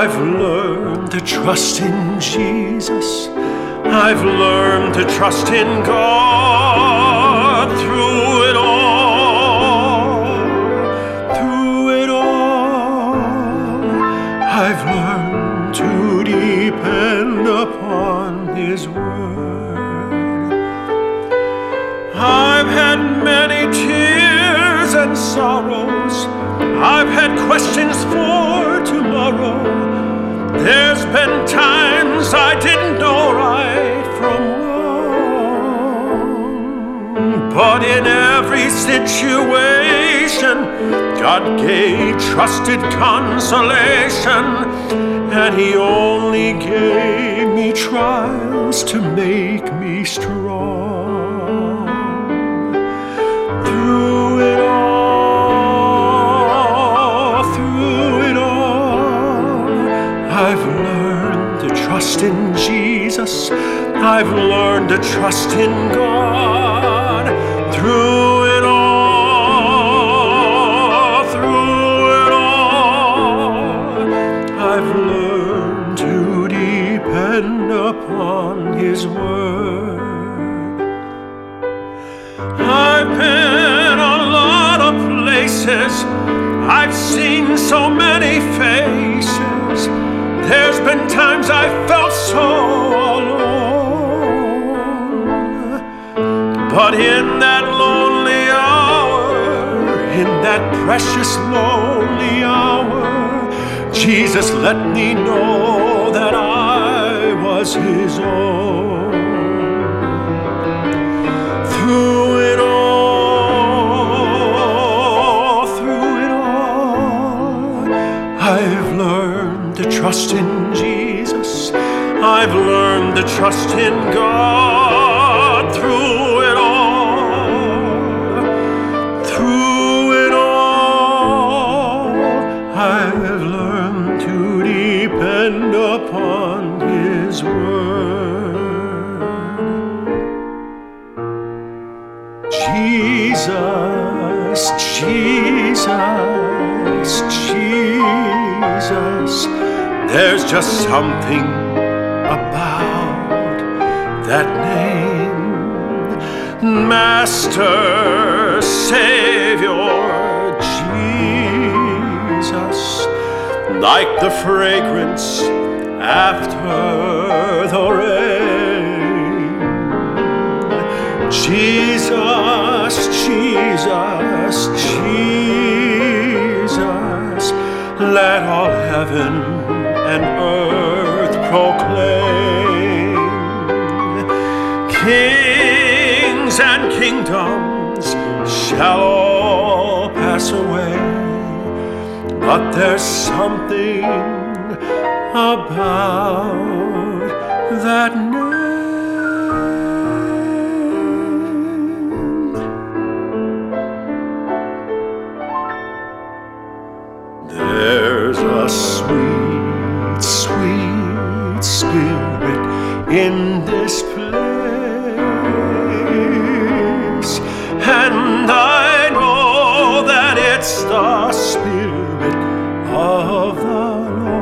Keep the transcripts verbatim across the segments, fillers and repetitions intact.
I've learned to trust in Jesus. I've learned to trust in God through it all. Through it all, I've learned to depend upon His word. I've had many tears and sorrows. I've had questions for tomorrow. There's been times I didn't know right from wrong. But in every situation, God gave trusted consolation, and He only gave me trials to make me strong. Through it all, through it all, I've learned to trust in Jesus. I've learned to trust in God. Through it all, through it all, I've learned to depend upon His word. I've been a lot of places. I've seen so many faces. There's been times I felt so alone. But in that lonely hour, in that precious lonely hour, Jesus let me know that I was His own. Through it all, through it all, I've learned to trust in Jesus. I've learned to trust in God. Through it all, through it all, I've learned to depend upon His word. Jesus, Jesus, Jesus, there's just something about that name. Master, Savior, Jesus, like the fragrance after the rain. Jesus, Jesus, Jesus, let all heaven and earth proclaim. Kings and kingdoms shall all pass away, but there's something about that name. There's a sweet, sweet spirit in this place, and I know that it's the Spirit of the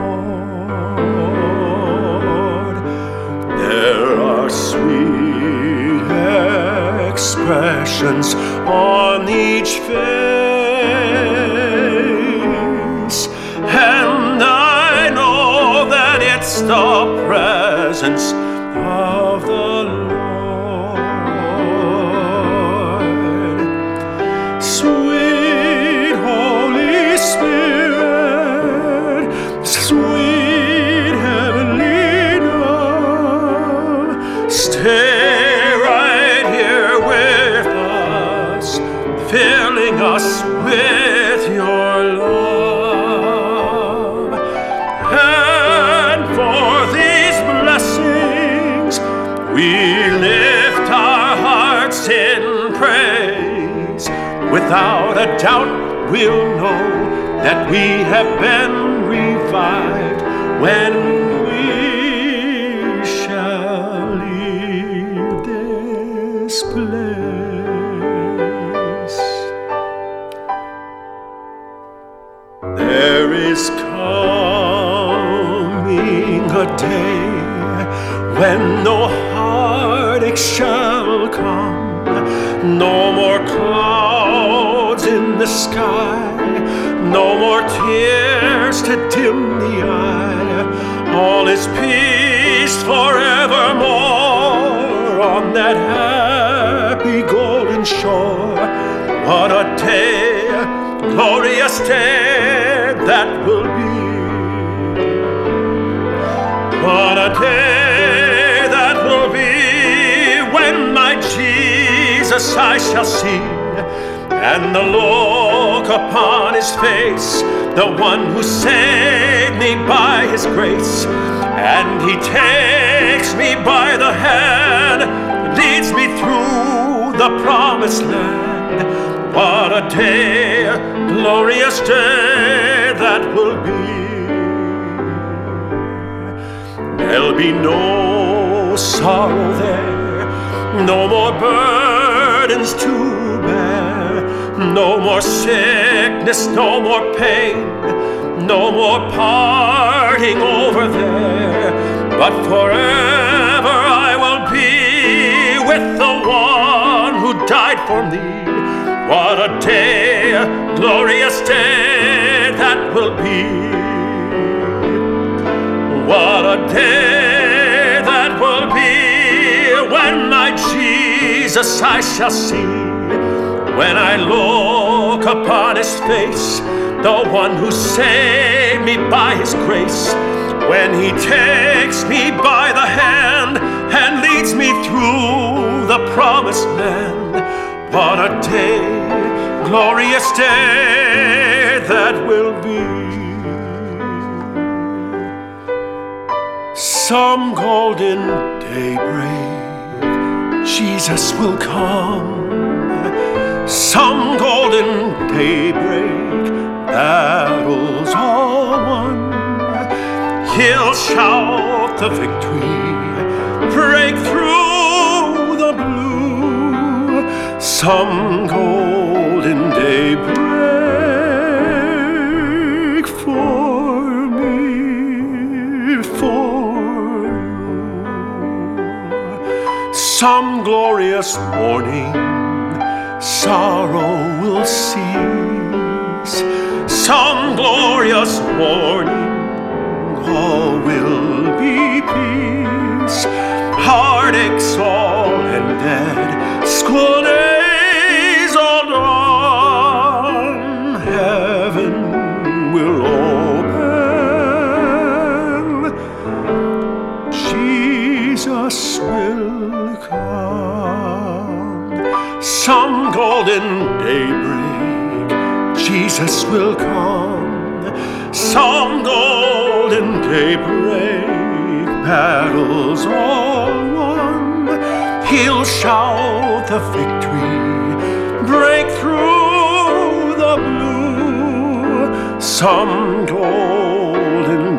Lord. There are sweet expressions on each face, and I know that it's the presence of the Lord. Sweet Holy Spirit, sweet heavenly dove, stay right here with us, filling us with your love. And for these blessings we lift our hearts in praise. Without a doubt we'll know that we have been revived when we shall leave this place. There is calm a day when no heartache shall come, no more clouds in the sky, no more tears to dim the eye. All is peace forevermore on that happy golden shore. What a day, glorious day that will be. What a day that will be when my Jesus I shall see, and the look upon his face, the one who saved me by his grace. And he takes me by the hand, leads me through the promised land. What a day, glorious day that will be. There'll be no sorrow there, no more burdens to bear, no more sickness, no more pain, no more parting over there. But forever I will be with the one who died for me. What a day, glorious day that will be. What a day that will be when my Jesus I shall see. When I look upon his face, the one who saved me by his grace. When he takes me by the hand and leads me through the promised land. What a day, glorious day that will be. Some golden daybreak, Jesus will come. Some golden daybreak, battles all won. He'll shout the victory, break through the blue. Some golden daybreak for me, for some glorious morning, sorrow will cease. Some glorious morning, all will be peace. Heartaches all ended, school days all done. Heaven will open, Jesus will come. Some golden daybreak, Jesus will come. Some golden daybreak, battles all won. He'll shout the victory, break through the blue. Some golden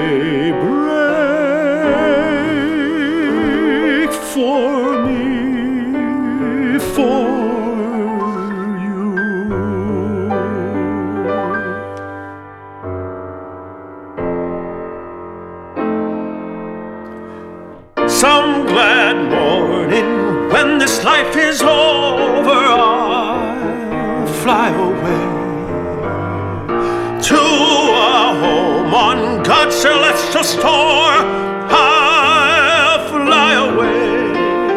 daybreak for me, for some glad morning when this life is over, I'll fly away to a home on God's celestial store. I'll fly away,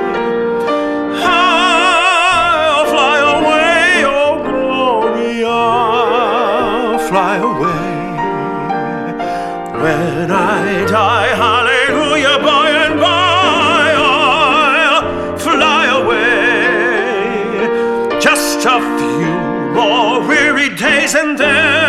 I'll fly away, oh glory, I'll fly away. When I die, hallelujah, by and by a few more weary days and then